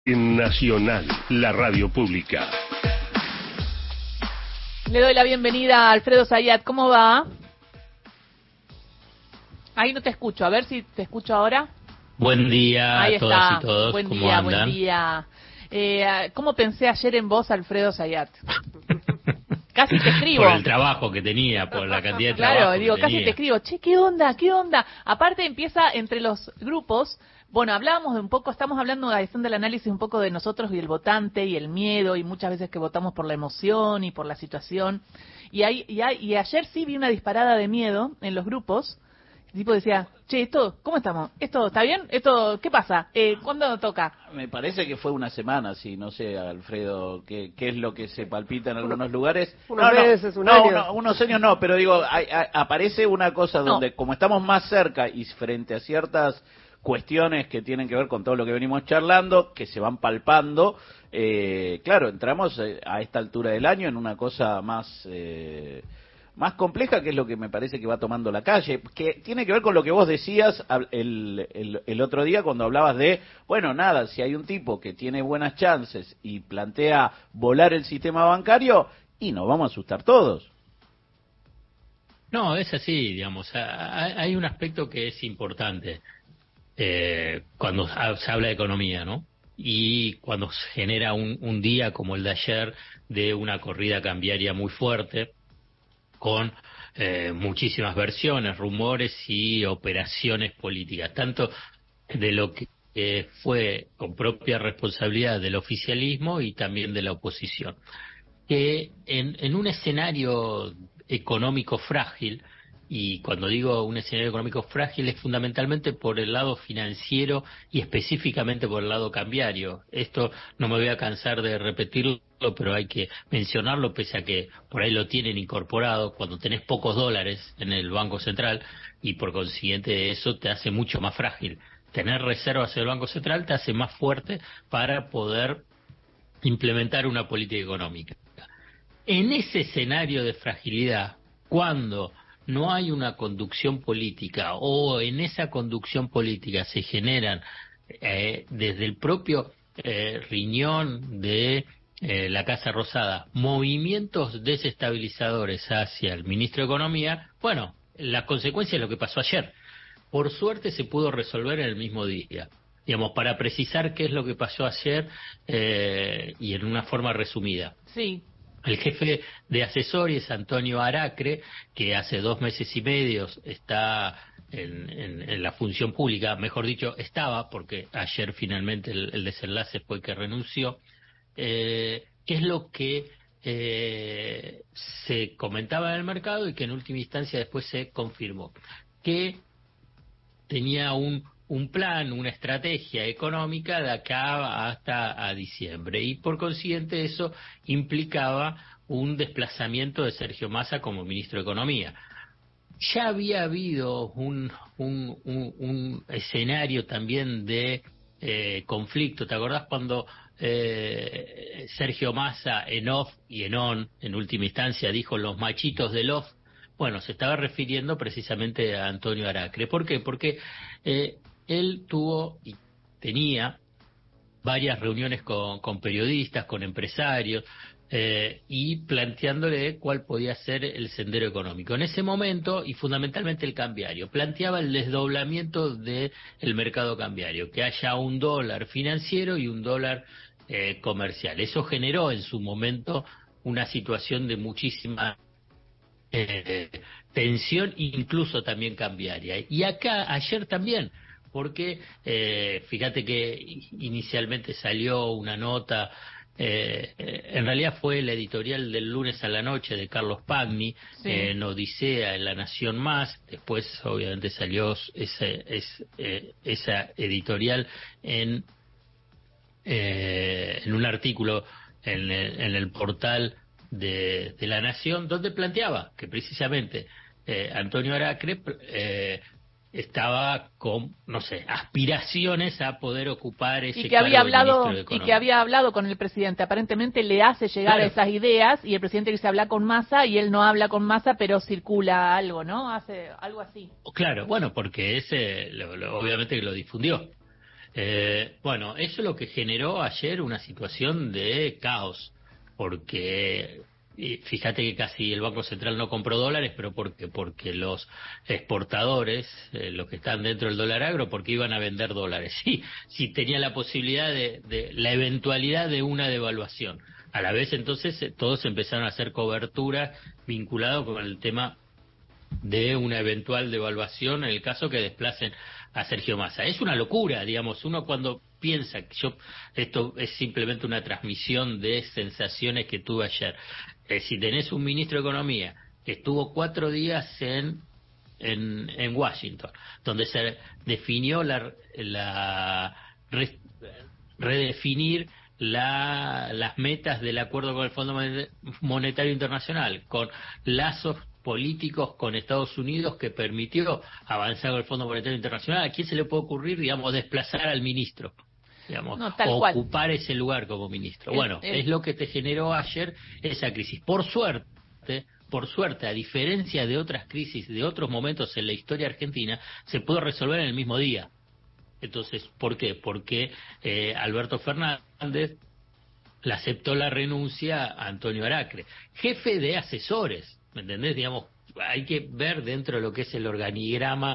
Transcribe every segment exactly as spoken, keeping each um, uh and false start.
Nacional, la radio pública. Le doy la bienvenida a Alfredo Zayat. ¿Cómo va? Ahí no te escucho. A ver si te escucho ahora. Buen día Ahí a todas está. y todos. Buen ¿Cómo día, andan? buen día. Eh, ¿Cómo pensé ayer en vos, Alfredo Zayat? Casi te escribo. Por el trabajo que tenía, por la cantidad de claro, trabajo digo, que casi tenía. te escribo. Che, ¿qué onda? ¿Qué onda? Aparte empieza entre los grupos. Bueno, hablábamos de un poco, estamos hablando haciendo el análisis un poco de nosotros y el votante y el miedo y muchas veces que votamos por la emoción y por la situación. Y, hay, y, hay, y ayer sí vi una disparada de miedo en los grupos. El tipo decía, che, esto, ¿cómo estamos? ¿Esto está bien? ¿Esto qué pasa? Eh, ¿Cuándo toca? Me parece que fue una semana, sí, no sé, Alfredo, qué, qué es lo que se palpita en algunos lugares. Unos no, no, meses, un no, año. uno- unos años no, pero digo, hay- hay- aparece una cosa donde, No. como estamos más cerca y frente a ciertas cuestiones que tienen que ver con todo lo que venimos charlando, que se van palpando, eh, claro, entramos eh, a esta altura del año en una cosa más... Eh, más compleja, que es lo que me parece que va tomando la calle, que tiene que ver con lo que vos decías el, el, el otro día cuando hablabas de, bueno, nada, si hay un tipo que tiene buenas chances y plantea volar el sistema bancario, y nos vamos a asustar todos. No, es así, digamos. Hay un aspecto que es importante eh, cuando se habla de economía, ¿no? Y cuando se genera un, un día como el de ayer de una corrida cambiaria muy fuerte, con eh, muchísimas versiones, rumores y operaciones políticas, tanto de lo que eh, fue con propia responsabilidad del oficialismo y también de la oposición. Que en, en un escenario económico frágil, y cuando digo un escenario económico frágil es fundamentalmente por el lado financiero y específicamente por el lado cambiario. Esto no me voy a cansar de repetirlo, pero hay que mencionarlo pese a que por ahí lo tienen incorporado. Cuando tenés pocos dólares en el Banco Central y por consiguiente eso te hace mucho más frágil. Tener reservas en el Banco Central te hace más fuerte para poder implementar una política económica. En ese escenario de fragilidad, cuando no hay una conducción política o en esa conducción política se generan eh, desde el propio eh, riñón de eh, la Casa Rosada movimientos desestabilizadores hacia el ministro de Economía, bueno, la consecuencia es lo que pasó ayer. Por suerte se pudo resolver en el mismo día. Digamos, para precisar qué es lo que pasó ayer eh, y en una forma resumida. Sí. El jefe de asesores, Antonio Aracre, que hace dos meses y medio está en, en, en la función pública, mejor dicho, estaba, porque ayer finalmente el, el desenlace fue que renunció, eh, que es lo que eh, se comentaba en el mercado y que en última instancia después se confirmó, que tenía un un plan, una estrategia económica de acá hasta a diciembre y por consiguiente eso implicaba un desplazamiento de Sergio Massa como ministro de Economía. Ya había habido un, un, un, un escenario también de eh, conflicto. ¿Te acordás cuando eh, Sergio Massa en off y en on, en última instancia, dijo los machitos del off? Bueno, se estaba refiriendo precisamente a Antonio Aracre. ¿Por qué? Porque eh, él tuvo y tenía varias reuniones con, con periodistas, con empresarios, eh, y planteándole cuál podía ser el sendero económico. En ese momento, y fundamentalmente el cambiario, planteaba el desdoblamiento del mercado cambiario, que haya un dólar financiero y un dólar eh, comercial. Eso generó en su momento una situación de muchísima eh, tensión, incluso también cambiaria. Y acá, ayer también, porque eh, fíjate que inicialmente salió una nota, eh, eh, en realidad fue la editorial del lunes a la noche de Carlos Pagni, sí. eh, en Odisea, en La Nación Más, después obviamente salió ese, es, eh, esa editorial en, eh, en un artículo en el, en el portal de, de La Nación, donde planteaba que precisamente eh, Antonio Aracre eh, estaba con, no sé, aspiraciones a poder ocupar ese y que había cargo de hablado ministro de Economía. Y que había hablado con el presidente, aparentemente le hace llegar Claro. esas ideas y el presidente dice habla con Massa y él no habla con Massa, pero circula algo, ¿no? Hace algo así. Claro, bueno, porque ese lo, lo, obviamente que lo difundió. Eh, bueno, eso es lo que generó ayer una situación de caos, porque y fíjate que casi el Banco Central no compró dólares, pero porque porque los exportadores, eh, los que están dentro del dólar agro, porque iban a vender dólares. Sí, sí tenía la posibilidad de, de la eventualidad de una devaluación. A la vez entonces eh, todos empezaron a hacer cobertura vinculado con el tema de una eventual devaluación en el caso que desplacen a Sergio Massa. Es una locura, digamos, uno cuando piensa que yo esto es simplemente una transmisión de sensaciones que tuve ayer. Eh, si tenés un ministro de Economía que estuvo cuatro días en en, en Washington, donde se definió la, la re, redefinir la, las metas del acuerdo con el Fondo Monetario Internacional, con lazos políticos con Estados Unidos que permitió avanzar con el Fondo Monetario Internacional. ¿A quién se le puede ocurrir, digamos, desplazar al ministro? Digamos, no, tal o cual. ocupar ese lugar como ministro. El, bueno, el... es lo que te generó ayer esa crisis. Por suerte, por suerte, a diferencia de otras crisis, de otros momentos en la historia argentina, se pudo resolver en el mismo día. Entonces, ¿por qué? Porque eh, Alberto Fernández le aceptó la renuncia a Antonio Aracre, jefe de asesores, ¿me entendés? Digamos, hay que ver dentro de lo que es el organigrama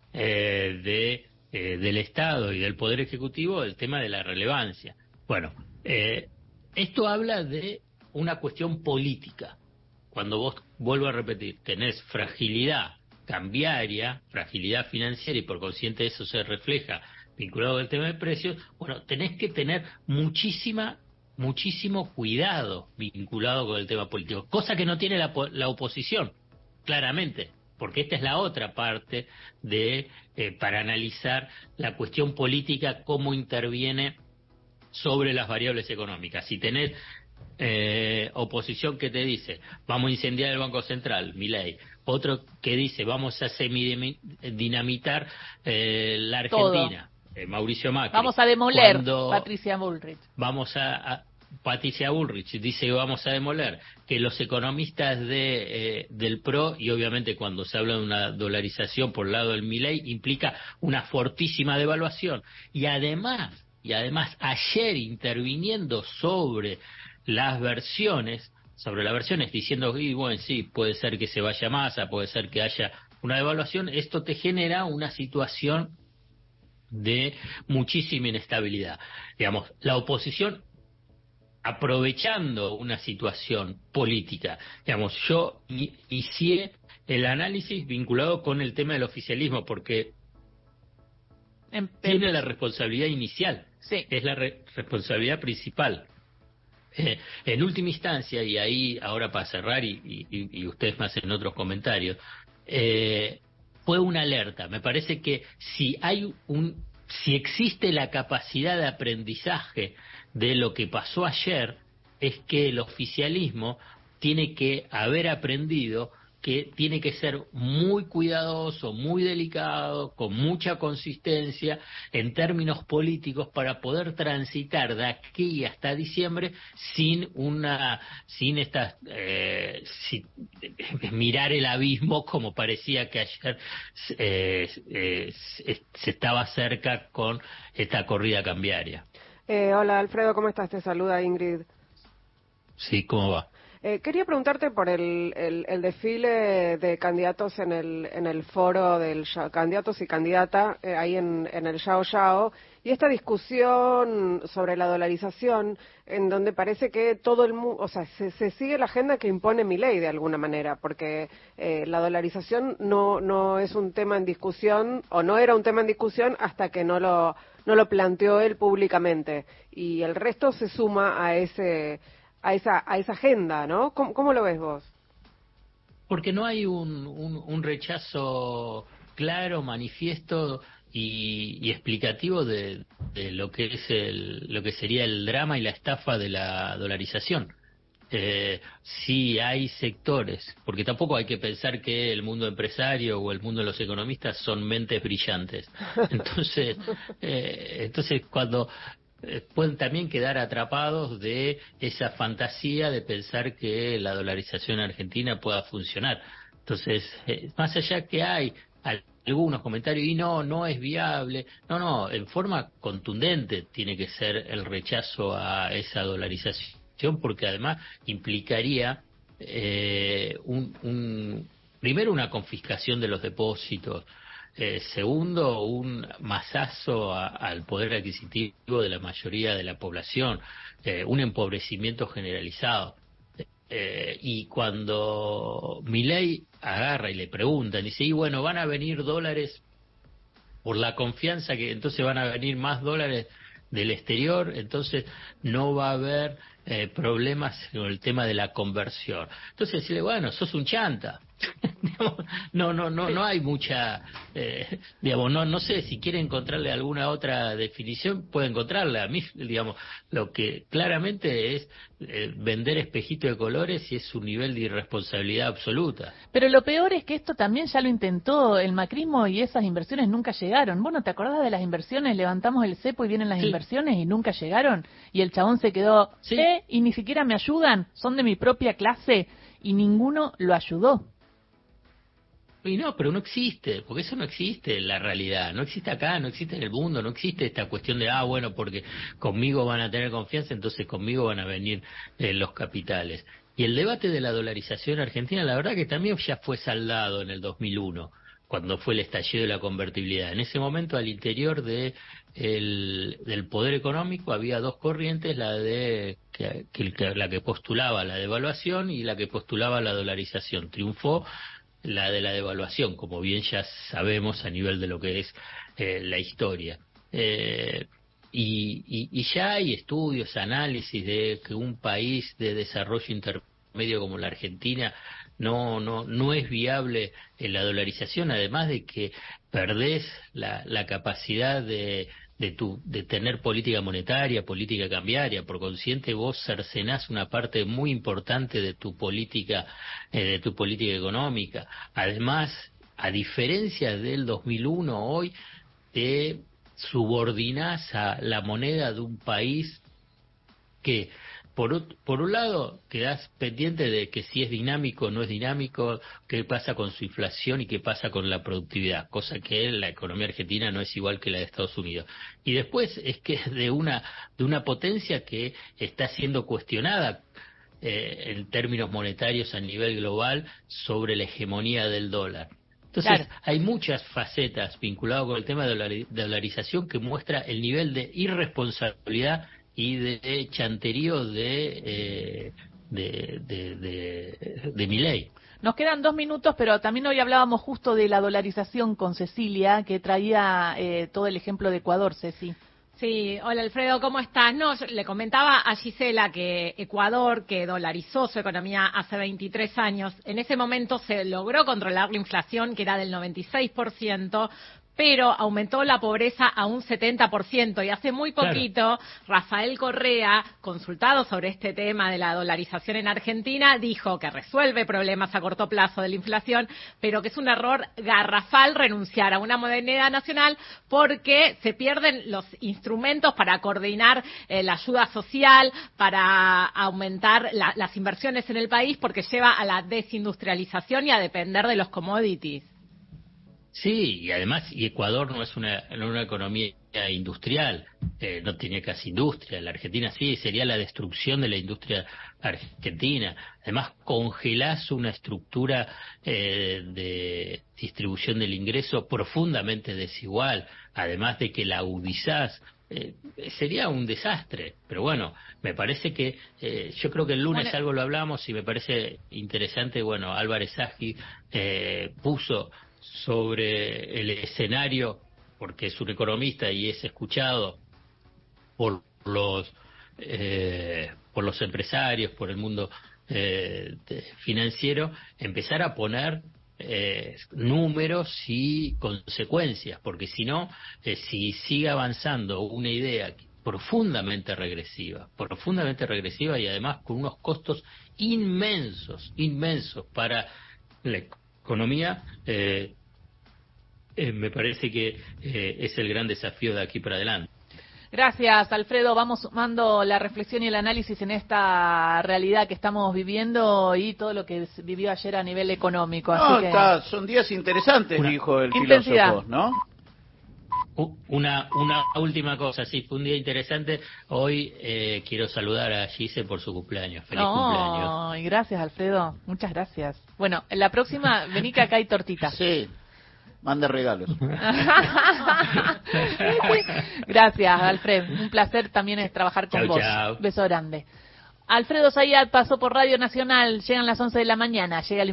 eh, de eh, del Estado y del Poder Ejecutivo el tema de la relevancia. Bueno, eh, esto habla de una cuestión política. Cuando vos, vuelvo a repetir, tenés fragilidad cambiaria, fragilidad financiera y por consiguiente eso se refleja vinculado al tema de precios, bueno, tenés que tener muchísima, muchísimo cuidado vinculado con el tema político, cosa que no tiene la, la oposición, claramente, porque esta es la otra parte de eh, para analizar la cuestión política, cómo interviene sobre las variables económicas. Si tenés Eh, oposición que te dice vamos a incendiar el Banco Central, Milei, otro que dice vamos a semidinamitar eh, la Argentina, eh, Mauricio Macri, vamos a demoler cuando Patricia Bullrich, vamos a, a Patricia Bullrich dice que vamos a demoler, que los economistas de eh, del P R O, y obviamente cuando se habla de una dolarización por el lado del Milei implica una fortísima devaluación, y además y además ayer interviniendo sobre las versiones, sobre las versiones diciendo que, bueno, sí, puede ser que se vaya Massa, puede ser que haya una devaluación, esto te genera una situación de muchísima inestabilidad. Digamos, la oposición aprovechando una situación política, digamos, yo inicié el análisis vinculado con el tema del oficialismo, porque en, tiene la responsabilidad inicial, sí. Es la re- responsabilidad principal. Eh, en última instancia, y ahí ahora para cerrar y, y, y ustedes me hacen otros comentarios, eh, fue una alerta. Me parece que si hay un, si existe la capacidad de aprendizaje de lo que pasó ayer, es que el oficialismo tiene que haber aprendido que tiene que ser muy cuidadoso, muy delicado, con mucha consistencia en términos políticos para poder transitar de aquí hasta diciembre sin una, sin estas, eh, sin, eh, mirar el abismo como parecía que ayer eh, eh, se estaba cerca con esta corrida cambiaria. Eh, hola Alfredo, ¿cómo estás? Te saluda Ingrid. Sí, ¿cómo va? Eh, quería preguntarte por el, el, el desfile de candidatos en el, en el foro del candidatos y candidata eh, ahí en, en el Yao Yao, y esta discusión sobre la dolarización en donde parece que todo el mundo, o sea, se, se sigue la agenda que impone Milei de alguna manera, porque eh, la dolarización no, no es un tema en discusión, o no era un tema en discusión hasta que no lo, no lo planteó él públicamente, y el resto se suma a ese a esa a esa agenda, ¿no? ¿Cómo, cómo lo ves vos? Porque no hay un, un, un rechazo claro, manifiesto y, y explicativo de, de lo que es el, lo que sería el drama y la estafa de la dolarización. Eh, sí hay sectores, porque tampoco hay que pensar que el mundo empresario o el mundo de los economistas son mentes brillantes. Entonces, eh, entonces cuando pueden también quedar atrapados de esa fantasía de pensar que la dolarización argentina pueda funcionar. Entonces, eh, más allá que hay algunos comentarios, y no, no es viable, no, no, en forma contundente tiene que ser el rechazo a esa dolarización, porque además implicaría eh, un, un, primero una confiscación de los depósitos, eh, segundo un masazo a, al poder adquisitivo de la mayoría de la población, eh, un empobrecimiento generalizado. Eh, y cuando Milei agarra y le preguntan, dice, y bueno, van a venir dólares por la confianza que entonces van a venir más dólares del exterior, entonces no va a haber eh, problemas con el tema de la conversión. Entonces decirle, bueno, sos un chanta. no, no, no, no hay mucha, eh, digamos, no, no sé si quiere encontrarle alguna otra definición, puede encontrarla. A mí, digamos, lo que claramente es eh, vender espejito de colores y es un nivel de irresponsabilidad absoluta. Pero lo peor es que esto también ya lo intentó el macrismo y esas inversiones nunca llegaron. ¿Vos no te acordás de las inversiones? Levantamos el cepo y vienen las sí. inversiones y nunca llegaron. Y el chabón se quedó, sí. ¿eh? Y ni siquiera me ayudan, son de mi propia clase y ninguno lo ayudó. Y no, pero no existe, porque eso no existe en la realidad, no existe acá, no existe en el mundo, no existe esta cuestión de, ah, bueno, porque conmigo van a tener confianza, entonces conmigo van a venir eh, los capitales. Y el debate de la dolarización argentina, la verdad que también ya fue saldado en el dos mil uno, cuando fue el estallido de la convertibilidad. En ese momento, al interior de el, del poder económico, había dos corrientes, la de que, que, la que postulaba la devaluación y la que postulaba la dolarización. Triunfó la de la devaluación, como bien ya sabemos a nivel de lo que es eh, la historia. Eh, y, y, y ya hay estudios, análisis de que un país de desarrollo intermedio como la Argentina no no no es viable en la dolarización, además de que perdés la, la capacidad de de tu de tener política monetaria, política cambiaria. Por consiguiente, vos cercenás una parte muy importante de tu política eh, de tu política económica. Además, a diferencia del dos mil uno, hoy te subordinás a la moneda de un país que Por, por un lado, quedás pendiente de que si es dinámico o no es dinámico, qué pasa con su inflación y qué pasa con la productividad, cosa que la economía argentina no es igual que la de Estados Unidos. Y después es que es de una, de una potencia que está siendo cuestionada eh, en términos monetarios a nivel global sobre la hegemonía del dólar. Entonces, claro, hay muchas facetas vinculadas con el tema de la dolarización que muestra el nivel de irresponsabilidad y de chanterío de eh, de, de, de, de Milei. Nos quedan dos minutos, pero también hoy hablábamos justo de la dolarización con Cecilia, que traía eh, todo el ejemplo de Ecuador, Ceci. Sí, hola Alfredo, ¿cómo estás? No, yo le comentaba a Gisela que Ecuador, que dolarizó su economía hace veintitrés años, en ese momento se logró controlar la inflación, que era del noventa y seis por ciento, pero aumentó la pobreza a un setenta por ciento. Y hace muy poquito, claro, Rafael Correa, consultado sobre este tema de la dolarización en Argentina, dijo que resuelve problemas a corto plazo de la inflación, pero que es un error garrafal renunciar a una moneda nacional porque se pierden los instrumentos para coordinar eh, la ayuda social, para aumentar la, las inversiones en el país, porque lleva a la desindustrialización y a depender de los commodities. Sí, y además, y Ecuador no es una, no una economía industrial, eh, no tiene casi industria. La Argentina sí, sería la destrucción de la industria argentina. Además, congelás una estructura eh, de distribución del ingreso profundamente desigual, además de que la agudizás. Eh, sería un desastre, pero bueno, me parece que eh, yo creo que el lunes bueno, algo lo hablamos y me parece interesante. Bueno, Álvarez Agi eh, puso sobre el escenario, porque es un economista y es escuchado por los eh, por los empresarios, por el mundo eh, de, financiero, empezar a poner eh, números y consecuencias, porque si no, eh, si sigue avanzando una idea profundamente regresiva, profundamente regresiva y además con unos costos inmensos, inmensos para la economía, eh, eh, me parece que eh, es el gran desafío de aquí para adelante. Gracias, Alfredo. Vamos sumando la reflexión y el análisis en esta realidad que estamos viviendo y todo lo que se vivió ayer a nivel económico. Así No, que... está, son días interesantes, Una dijo el intensidad. filósofo, ¿no? Una, una última cosa, sí, fue un día interesante. Hoy eh, quiero saludar a Gise por su cumpleaños. Feliz no, cumpleaños. y gracias, Alfredo. Muchas gracias. Bueno, en la próxima, vení que acá hay tortita. Sí, mande regalos. Gracias, Alfred. Un placer también es trabajar con Chau, vos. chau. Beso grande. Alfredo Zayat pasó por Radio Nacional. Llegan las once de la mañana. Llega el